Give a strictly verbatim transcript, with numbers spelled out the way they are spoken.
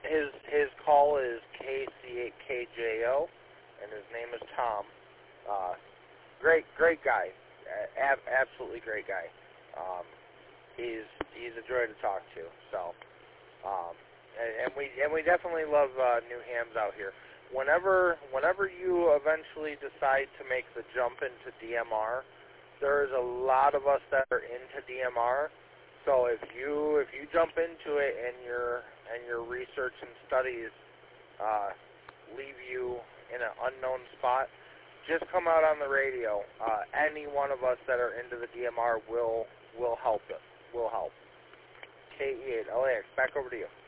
his his call is K C eight K J O, and his name is Tom. Uh, great great guy, Ab- absolutely great guy. Um, he's he's a joy to talk to. So, um, and, and we and we definitely love uh, new hams out here. Whenever whenever you eventually decide to make the jump into D M R, there's a lot of us that are into D M R. So if you if you jump into it and your and your research and studies uh, leave you in an unknown spot, just come out on the radio. Uh, any one of us that are into the D M R will will help it. Will help. K E eight L A X. Back over to you.